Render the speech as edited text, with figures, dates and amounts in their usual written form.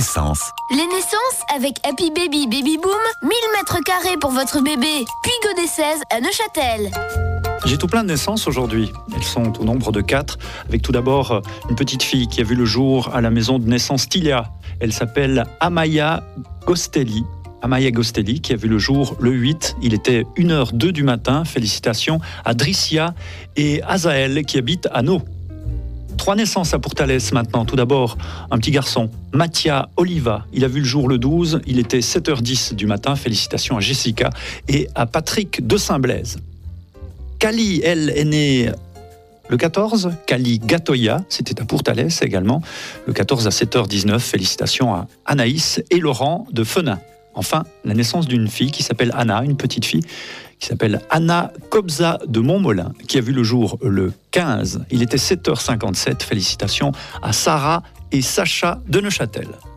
naissances. Les naissances avec Happy Baby Baby Boom, 1000 mètres carrés pour votre bébé. Puy-Godessèze à Neuchâtel. J'ai tout plein de naissances aujourd'hui. Elles sont au nombre de 4, avec tout d'abord une petite fille qui a vu le jour à la maison de naissance Tilia. Elle s'appelle Amaya Gostelli. Amaya Gostelli qui a vu le jour le 8. Il était 1h02 du matin. Félicitations à Dricia et Azaël qui habitent à Nau. 3 naissances à Pourtalès maintenant. Tout d'abord, un petit garçon, Mathia Oliva. Il a vu le jour le 12. Il était 7h10 du matin. Félicitations à Jessica et à Patrick de Saint-Blaise. Kali, elle, est née le 14. Kali Gatoya, c'était à Pourtalès également. Le 14 à 7h19. Félicitations à Anaïs et Laurent de Fenin. Enfin, la naissance d'une fille qui s'appelle Anna, une petite fille qui s'appelle Anna Kobza de Montmolin, qui a vu le jour le 15. Il était 7h57. Félicitations à Sarah et Sacha de Neuchâtel.